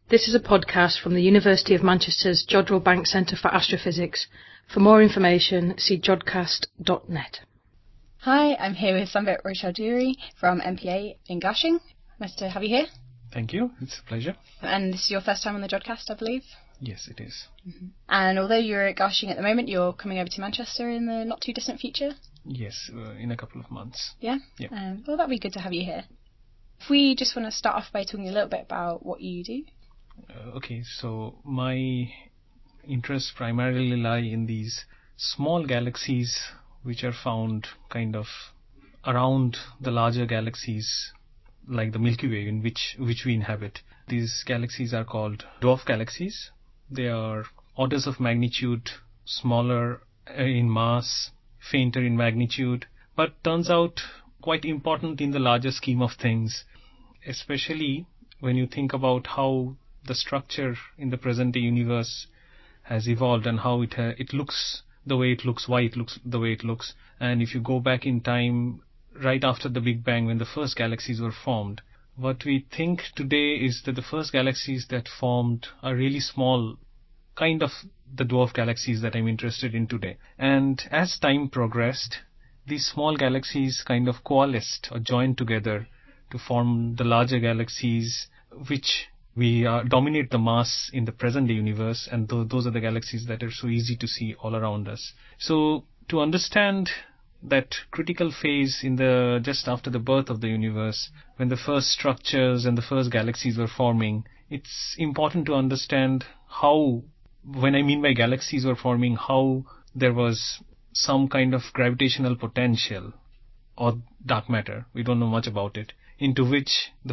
This is a podcast from the University of Manchester's Jodrell Bank Centre for Astrophysics. For more information, see jodcast.net. Hi, I'm here with Sambit Roychaudhuri from MPA in Garching. Nice to have you here. Thank you. It's a pleasure. And this is your first time on the Jodcast, I believe? Yes, it is. Mm-hmm. And although you're at Garching at the moment, you're coming over to Manchester in the not-too-distant future? Yes, in a couple of months. Yeah? Well, that'd be good to have you here. If we just want to start off by talking a little bit about what you do. Okay, so my interests primarily lie in these small galaxies which are found kind of around the larger galaxies like the Milky Way in which we inhabit. These galaxies are called dwarf galaxies. They are orders of magnitude smaller in mass, fainter in magnitude, but turns out quite important in the larger scheme of things, especially when you think about how the structure in the present-day universe has evolved and how it looks the way it looks, why it looks the way it looks. And if you go back in time, right after the Big Bang, when the first galaxies were formed, what we think today is that the first galaxies that formed are really small, kind of the dwarf galaxies that I'm interested in today. And as time progressed, these small galaxies kind of coalesced or joined together to form the larger galaxies, which dominate the mass in the present-day universe, and those are the galaxies that are so easy to see all around us. So to understand that critical phase just after the birth of the universe, when the first structures and the first galaxies were forming, it's important to understand how, when I mean by galaxies were forming, how there was some kind of gravitational potential or dark matter, we don't know much about it, into which the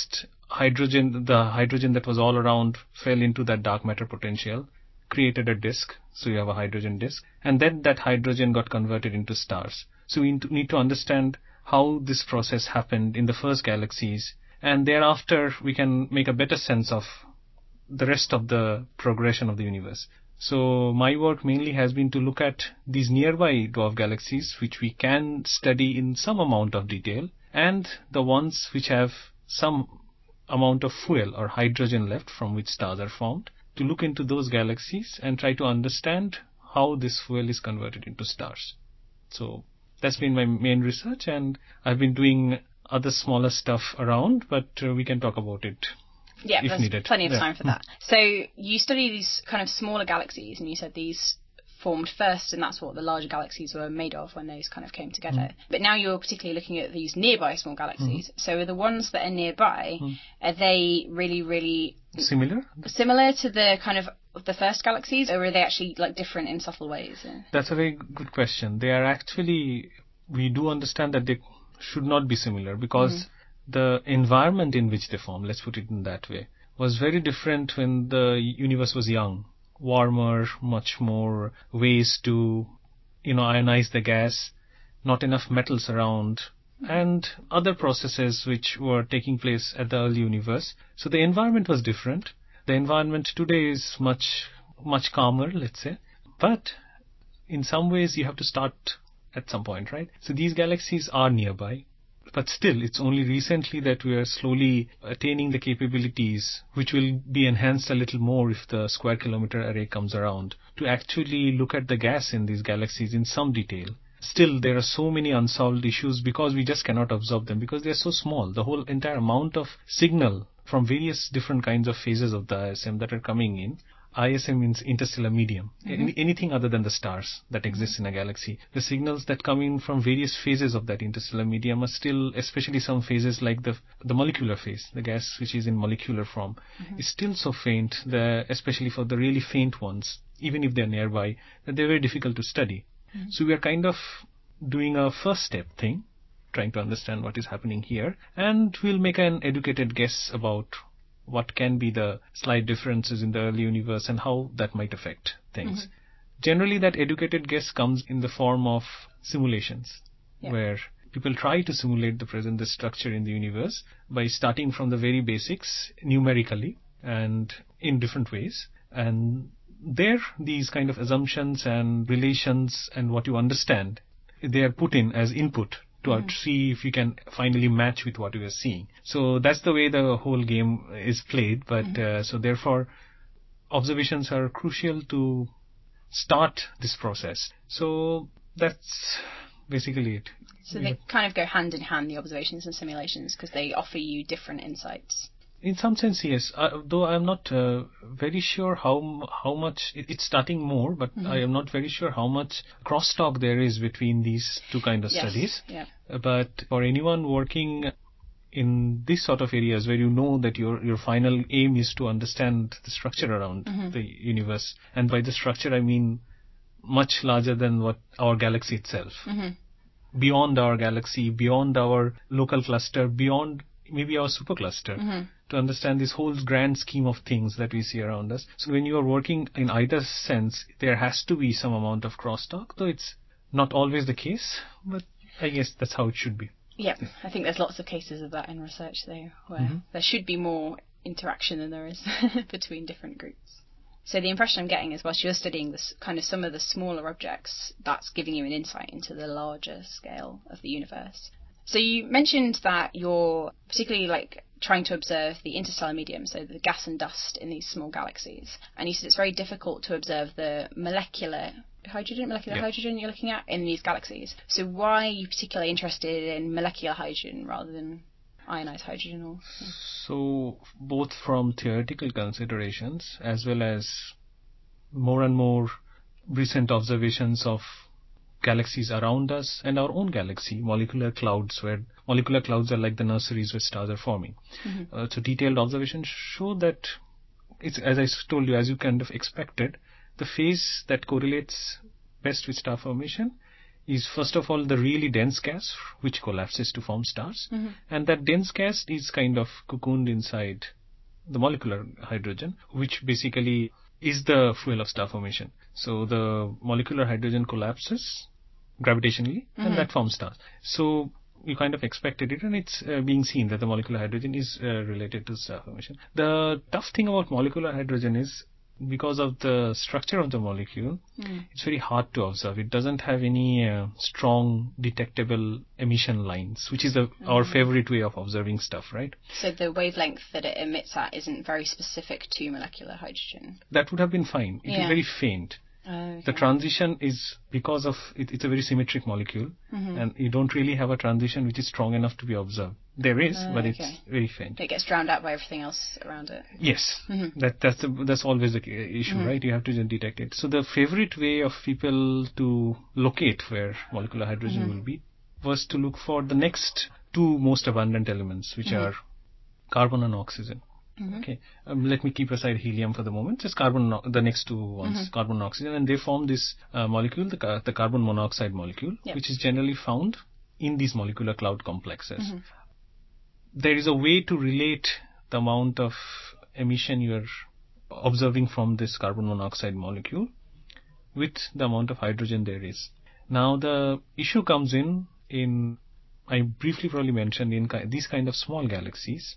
hydrogen that was all around fell into that dark matter potential, created a disk, so you have a hydrogen disk, and then that hydrogen got converted into stars. So we need to understand how this process happened in the first galaxies, and thereafter we can make a better sense of the rest of the progression of the universe. So my work mainly has been to look at these nearby dwarf galaxies, which we can study in some amount of detail, and the ones which have some amount of fuel or hydrogen left from which stars are formed, to look into those galaxies and try to understand how this fuel is converted into stars. So that's been my main research, and I've been doing other smaller stuff around, but we can talk about it if needed. There's plenty of time for that. So you study these kind of smaller galaxies, and you said these formed first, and that's what the larger galaxies were made of when those kind of came together. But now you're particularly looking at these nearby small galaxies. So are the ones that are nearby, are they really, really similar to the kind of the first galaxies, or are they actually like different in subtle ways? That's a very good question. They are actually, we do understand that they should not be similar, because the environment in which they form, let's put it in that way, was very different when the universe was young. Warmer, much more ways to, ionize the gas, not enough metals around, and other processes which were taking place at the early universe. So the environment was different. The environment today is much, much calmer, let's say. But in some ways you have to start at some point, right? So these galaxies are nearby. But still, it's only recently that we are slowly attaining the capabilities, which will be enhanced a little more if the square kilometer array comes around, to actually look at the gas in these galaxies in some detail. Still, there are so many unsolved issues because we just cannot observe them, because they are so small. The whole entire amount of signal from various different kinds of phases of the ISM that are coming in. ISM means interstellar medium. Anything other than the stars that exist in a galaxy. The signals that come in from various phases of that interstellar medium are still, especially some phases like the molecular phase, the gas which is in molecular form, is still so faint, especially for the really faint ones, even if they're nearby, that they're very difficult to study. So we are kind of doing a first step thing, trying to understand what is happening here, and we'll make an educated guess about what can be the slight differences in the early universe and how that might affect things. Generally, that educated guess comes in the form of simulations, where people try to simulate the structure in the universe by starting from the very basics numerically and in different ways. And there, these kind of assumptions and relations and what you understand, they are put in as input to see if we can finally match with what we are seeing. So that's the way the whole game is played. But so therefore, observations are crucial to start this process. So that's basically it. So they kind of go hand in hand, the observations and simulations, because they offer you different insights. In some sense, yes. Though I am not very sure how much it's starting more, but I am not very sure how much crosstalk there is between these two kind of studies. Yeah. But for anyone working in this sort of areas where you know that your final aim is to understand the structure around the universe, and by the structure I mean much larger than what our galaxy itself, beyond our galaxy, beyond our local cluster, beyond maybe our supercluster, to understand this whole grand scheme of things that we see around us. So when you are working in either sense, there has to be some amount of crosstalk, though it's not always the case, but I guess that's how it should be. Yeah, I think there's lots of cases of that in research, though, where there should be more interaction than there is between different groups. So the impression I'm getting is, whilst you're studying this kind of some of the smaller objects, that's giving you an insight into the larger scale of the universe. So you mentioned that you're particularly trying to observe the interstellar medium, so the gas and dust in these small galaxies. And you said it's very difficult to observe the molecular hydrogen you're looking at in these galaxies. So why are you particularly interested in molecular hydrogen rather than ionized hydrogen? So both from theoretical considerations as well as more and more recent observations of galaxies around us and our own galaxy, molecular clouds, where molecular clouds are like the nurseries where stars are forming. So detailed observations show that it's, as I told you, as you kind of expected, the phase that correlates best with star formation is first of all the really dense gas which collapses to form stars, and that dense gas is kind of cocooned inside the molecular hydrogen, which basically is the fuel of star formation. So the molecular hydrogen collapses gravitationally and that forms stars. So you kind of expected it, and it's being seen that the molecular hydrogen is related to star formation. The tough thing about molecular hydrogen is, because of the structure of the molecule, it's very hard to observe. It doesn't have any strong detectable emission lines, which is our favorite way of observing stuff, right? So the wavelength that it emits at isn't very specific to molecular hydrogen. That would have been fine. It is very faint. Okay. The transition is because of it's a very symmetric molecule, and you don't really have a transition which is strong enough to be observed. There is, but it's very faint. It gets drowned out by everything else around it. Yes, that's always the issue, right? You have to detect it. So the favorite way of people to locate where molecular hydrogen will be was to look for the next two most abundant elements, which are carbon and oxygen. Okay, let me keep aside helium for the moment. Just carbon, the next two ones, carbon and oxygen, and they form this molecule, the carbon monoxide molecule, which is generally found in these molecular cloud complexes. There is a way to relate the amount of emission you are observing from this carbon monoxide molecule with the amount of hydrogen there is. Now the issue comes in I briefly probably mentioned, in these kind of small galaxies,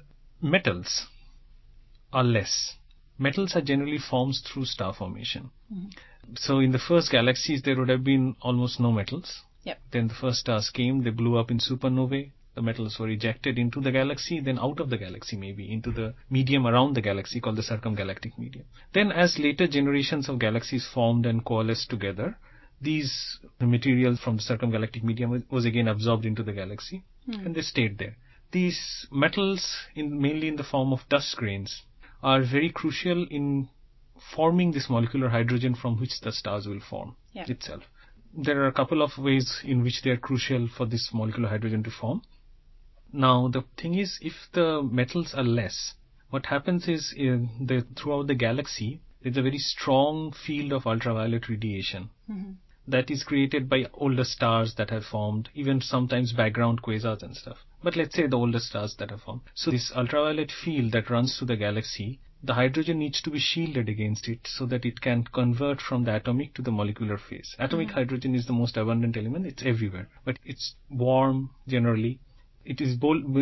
metals are less. Metals are generally formed through star formation. So in the first galaxies, there would have been almost no metals. Then the first stars came, they blew up in supernovae. The metals were ejected into the galaxy, then out of the galaxy maybe, into the medium around the galaxy called the circumgalactic medium. Then as later generations of galaxies formed and coalesced together, these materials from the circumgalactic medium was again absorbed into the galaxy, and they stayed there. These metals, mainly in the form of dust grains, are very crucial in forming this molecular hydrogen from which the stars will form itself. There are a couple of ways in which they are crucial for this molecular hydrogen to form. Now, the thing is, if the metals are less, what happens is throughout the galaxy, there's a very strong field of ultraviolet radiation that is created by older stars that have formed, even sometimes background quasars and stuff. But let's say the older stars that have formed. So this ultraviolet field that runs through the galaxy, the hydrogen needs to be shielded against it so that it can convert from the atomic to the molecular phase. Atomic hydrogen is the most abundant element. It's everywhere. But it's warm generally. It is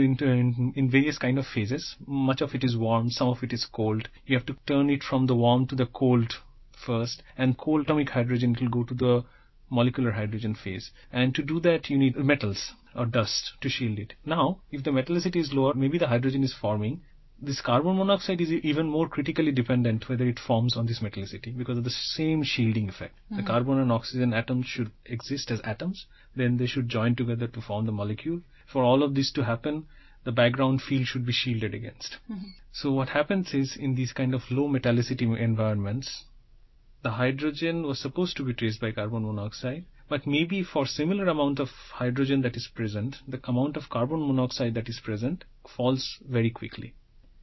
in various kind of phases. Much of it is warm, some of it is cold. You have to turn it from the warm to the cold first. And cold atomic hydrogen will go to the molecular hydrogen phase. And to do that, you need metals or dust to shield it. Now, if the metallicity is lower, maybe the hydrogen is forming. This carbon monoxide is even more critically dependent whether it forms on this metallicity because of the same shielding effect. The carbon and oxygen atoms should exist as atoms, then they should join together to form the molecule. For all of this to happen, the background field should be shielded against. So what happens is, in these kind of low metallicity environments, the hydrogen was supposed to be traced by carbon monoxide, but maybe for similar amount of hydrogen that is present, the amount of carbon monoxide that is present falls very quickly.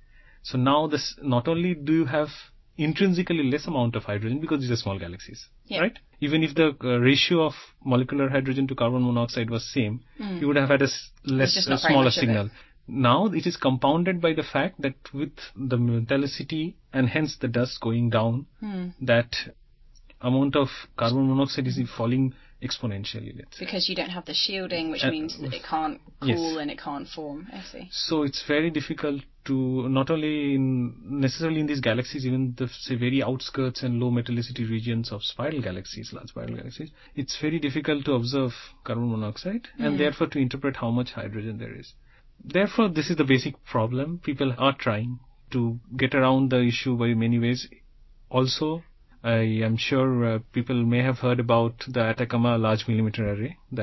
So now this, not only do you have intrinsically less amount of hydrogen because these are small galaxies, right? Even if the ratio of molecular hydrogen to carbon monoxide was same, you would have had a smaller signal. Now it is compounded by the fact that with the metallicity and hence the dust going down, that amount of carbon monoxide is falling exponentially, let's say. Because you don't have the shielding, which means that it can't cool and it can't form. I see. So it's very difficult to, not only necessarily in these galaxies, even the very outskirts and low metallicity regions of spiral galaxies, large spiral galaxies, it's very difficult to observe carbon monoxide and therefore to interpret how much hydrogen there is. Therefore, this is the basic problem. People are trying to get around the issue by many ways. Also, I am sure people may have heard about the Atacama Large Millimeter Array, the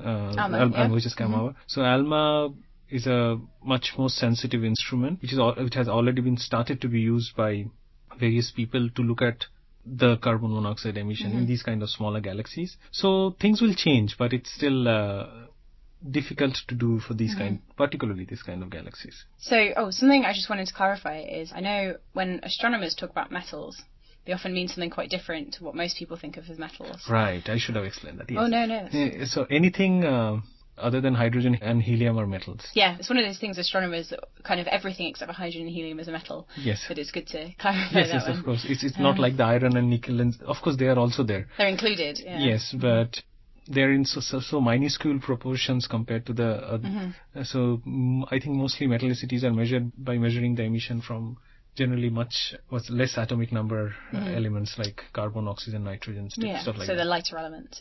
ALMA, which is CAMAWA. So ALMA is a much more sensitive instrument, which has already been started to be used by various people to look at the carbon monoxide emission in these kind of smaller galaxies. So things will change, but it's still difficult to do for these particularly this kind of galaxies. So, something I just wanted to clarify is, I know when astronomers talk about metals, they often mean something quite different to what most people think of as metals. Right, I should have explained that. Yes. Oh, no. So anything other than hydrogen and helium are metals. Yeah, it's one of those things, astronomers, kind of everything except for hydrogen and helium is a metal. Yes. But it's good to clarify that. Yes, of course. It's not like the iron and nickel, and of course they are also there. They're included, yeah. Yes, but they're in so minuscule proportions compared to the so I think mostly metallicities are measured by measuring the emission from generally much less atomic number elements like carbon, oxygen, nitrogen, stuff like that. So the lighter elements,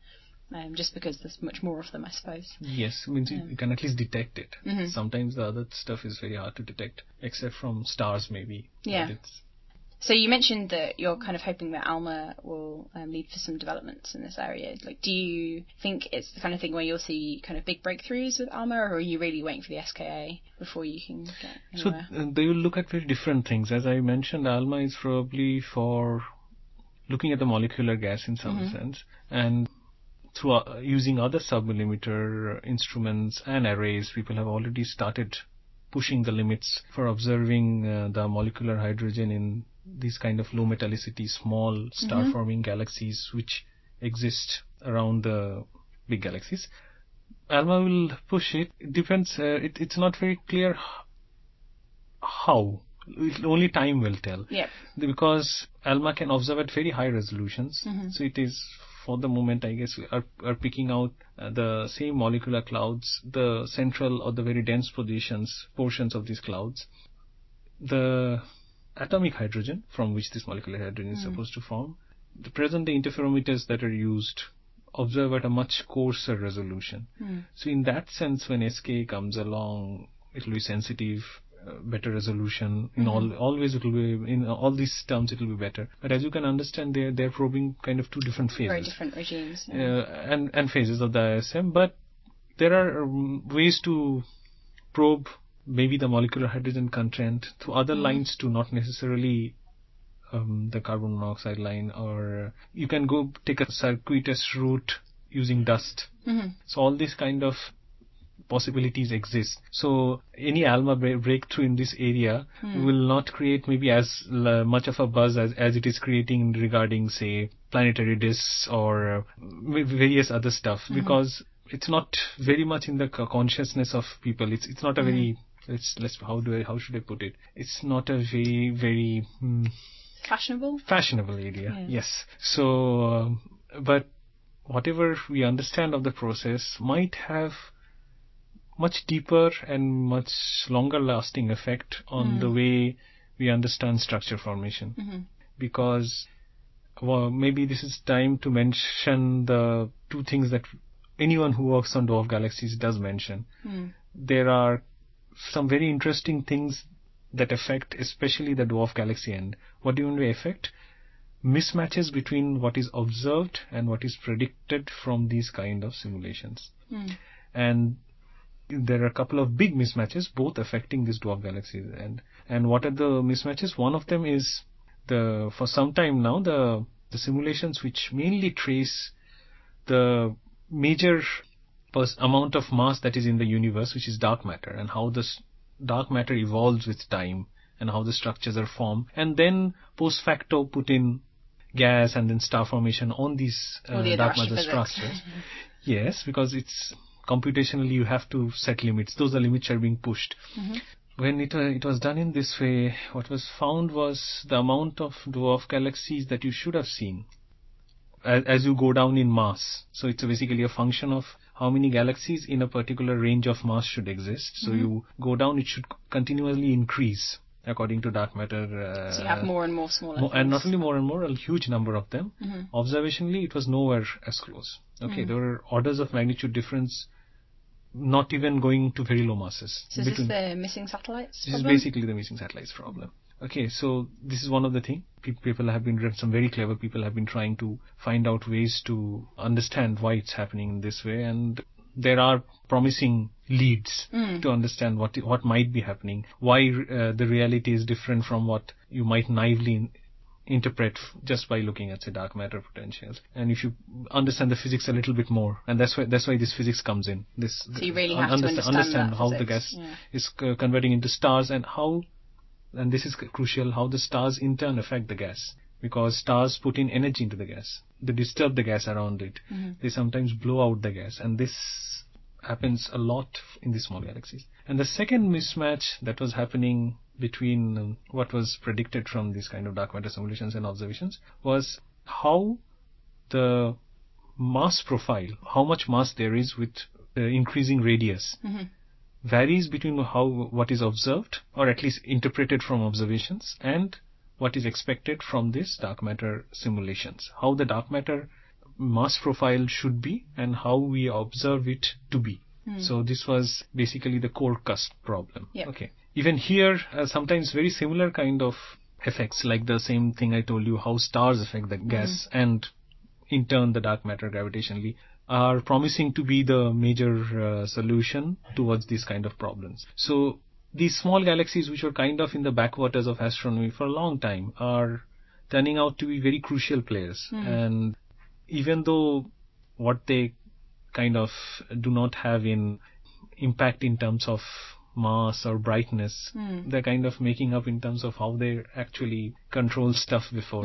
just because there's much more of them, I suppose. Yes, means you can at least detect it. Sometimes the other stuff is very hard to detect, except from stars maybe. Yeah. So you mentioned that you're kind of hoping that ALMA will lead to some developments in this area. Like, do you think it's the kind of thing where you'll see kind of big breakthroughs with ALMA, or are you really waiting for the SKA before you can get anywhere? So they will look at very different things. As I mentioned, ALMA is probably for looking at the molecular gas in some sense, and through using other submillimeter instruments and arrays, people have already started pushing the limits for observing the molecular hydrogen in these kind of low metallicity, small star-forming galaxies which exist around the big galaxies. ALMA will push it. It depends. It's not very clear how. Only time will tell. Yeah. Because ALMA can observe at very high resolutions. So it is, for the moment, I guess, are picking out the same molecular clouds, the central or the very dense portions of these clouds. The atomic hydrogen from which this molecular hydrogen is supposed to form, the present-day interferometers that are used observe at a much coarser resolution. So in that sense, when SK comes along, it will be sensitive, better resolution. Always it will be, in all these terms, it will be better. But as you can understand, they're probing kind of two different phases. Very different regimes. And phases of the ISM. But there are ways to probe maybe the molecular hydrogen content through other lines too, not necessarily the carbon monoxide line, or you can go take a circuitous route using dust. So all these kind of possibilities exist. So any ALMA breakthrough in this area will not create maybe as much of a buzz as it is creating regarding, say, planetary disks or various other stuff, because it's not very much in the consciousness of people. It's not a very how should I put it? It's not a very fashionable area. Yes. So, but whatever we understand of the process might have much deeper and much longer lasting effect on the way we understand structure formation. Because well, maybe this is time to mention the two things that anyone who works on dwarf galaxies does mention. There are some very interesting things that affect especially the dwarf galaxy end. What do you mean by affect? Mismatches between what is observed and what is predicted from these kind of simulations. And there are a couple of big mismatches, both affecting this dwarf galaxy. And what are the mismatches? One of them is for some time now, the simulations which mainly trace the major amount of mass that is in the universe, which is dark matter, and how this dark matter evolves with time, and how the structures are formed, and then post facto put in gas and then star formation on these dark matter structures. Yes, because it's computationally you have to set limits. Those are limits are being pushed. When it was done in this way, what was found was the amount of dwarf galaxies that you should have seen as you go down in mass. So it's basically a function of how many galaxies in a particular range of mass should exist. So you go down, it should continually increase according to dark matter. So you have more and more smaller and not only more and more, a huge number of them. Observationally, it was nowhere as close. Okay, there were orders of magnitude difference, not even going to very low masses. So is this the missing satellites problem? This is basically the missing satellites problem. Okay, so this is one of the things. Some very clever people have been trying to find out ways to understand why it's happening in this way, and there are promising leads to understand what might be happening, why the reality is different from what you might naively interpret just by looking at, say, dark matter potentials. And if you understand the physics a little bit more, and that's why this physics comes in. So you really have to understand how the gas is converting into stars, and how, and this is crucial, how the stars in turn affect the gas. Because stars put in energy into the gas. They disturb the gas around it. They sometimes blow out the gas. And this happens a lot in the small galaxies. And the second mismatch that was happening between what was predicted from these kind of dark matter simulations and observations was how the mass profile, how much mass there is with increasing radius, varies between what is observed, or at least interpreted from observations, and what is expected from this dark matter simulations. How the dark matter mass profile should be and how we observe it to be. So this was basically the core cusp problem. Okay. Even here, sometimes very similar kind of effects, like the same thing I told you, how stars affect the gas and in turn the dark matter gravitationally, are promising to be the major solution towards these kind of problems. So these small galaxies, which were kind of in the backwaters of astronomy for a long time, are turning out to be very crucial players. And even though what they kind of do not have in impact in terms of mass or brightness, they're kind of making up in terms of how they actually control stuff before.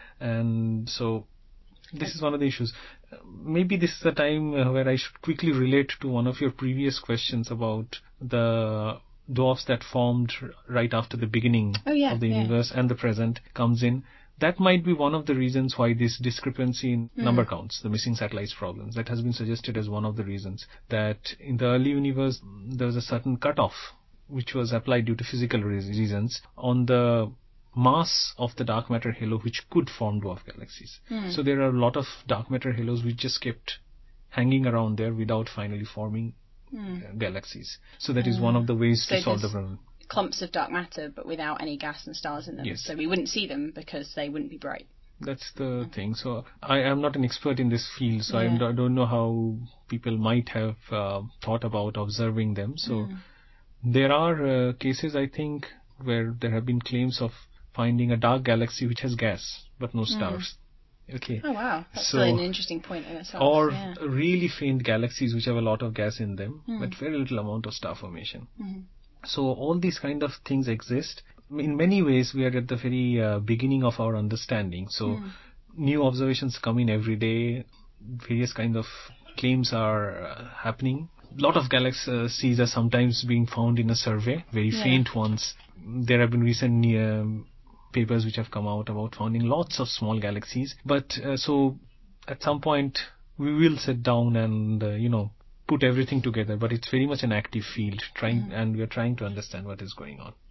And so this is one of the issues. Maybe this is the time where I should quickly relate to one of your previous questions about the dwarfs that formed right after the beginning of the universe and the present comes in. That might be one of the reasons why this discrepancy in number counts, the missing satellites problems, that has been suggested as one of the reasons. That in the early universe, there was a certain cutoff, which was applied due to physical reasons, on the mass of the dark matter halo which could form dwarf galaxies. So there are a lot of dark matter halos which just kept hanging around there without finally forming galaxies. So that is one of the ways to solve the problem. Clumps of dark matter but without any gas and stars in them. So we wouldn't see them because they wouldn't be bright. That's the thing. So I am not an expert in this field, so I don't know how people might have thought about observing them. So there are cases, I think, where there have been claims of finding a dark galaxy which has gas but no stars. Okay. Oh wow, that's an interesting point in itself. Or really faint galaxies which have a lot of gas in them but very little amount of star formation. So all these kind of things exist. In many ways, we are at the very beginning of our understanding. So new observations come in every day. Various kind of claims are happening. A lot of galaxies are sometimes being found in a survey, very faint ones. There have been recent papers which have come out about finding lots of small galaxies. But so at some point, we will sit down and, put everything together, but it's very much an active field, and we are trying to understand what is going on.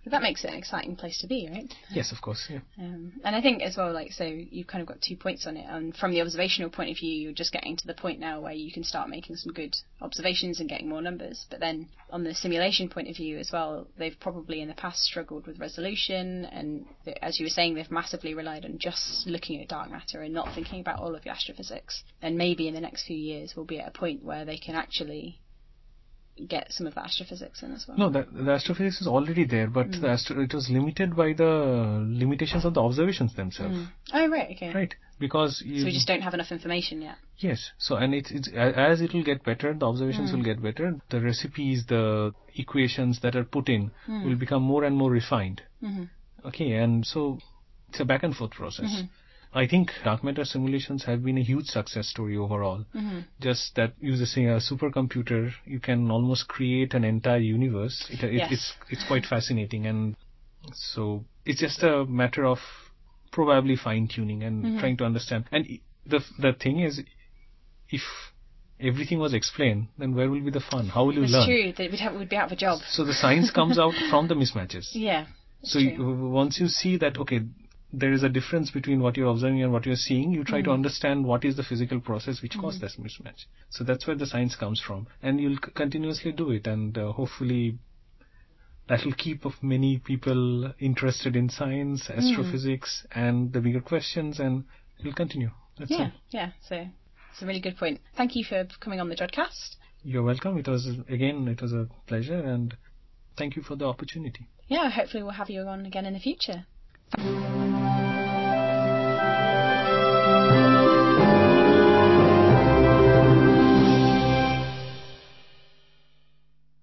But that makes it an exciting place to be, right? Yes, of course, yeah. And I think as well, like, so you've kind of got 2 points on it. And from the observational point of view, you're just getting to the point now where you can start making some good observations and getting more numbers. But then on the simulation point of view as well, they've probably in the past struggled with resolution. And as you were saying, they've massively relied on just looking at dark matter and not thinking about all of the astrophysics. And maybe in the next few years, we'll be at a point where they can actually get some of the astrophysics in as well. No, the astrophysics is already there, but it was limited by the limitations of the observations themselves. Oh, right, okay. Right, because so we just don't have enough information yet. Yes, so and it's as it will get better, the observations will get better. The recipes, the equations that are put in will become more and more refined. Okay, and so it's a back and forth process. I think dark matter simulations have been a huge success story overall. Just that using a supercomputer, you can almost create an entire universe. It's quite fascinating, and so it's just a matter of probably fine tuning and trying to understand. And the thing is, if everything was explained, then where will be the fun? How will you learn? It's true. We'd be out of a job. So the science comes out from the mismatches. Yeah. So once you see that, okay, there is a difference between what you're observing and what you're seeing, you try to understand what is the physical process which caused this mismatch. So that's where the science comes from. And you'll continuously do it, and hopefully that will keep many people interested in science, astrophysics, and the bigger questions, and you'll continue. That's it. Yeah. So it's a really good point. Thank you for coming on the Jodcast. You're welcome. It was a pleasure, and thank you for the opportunity. Yeah, hopefully we'll have you on again in the future.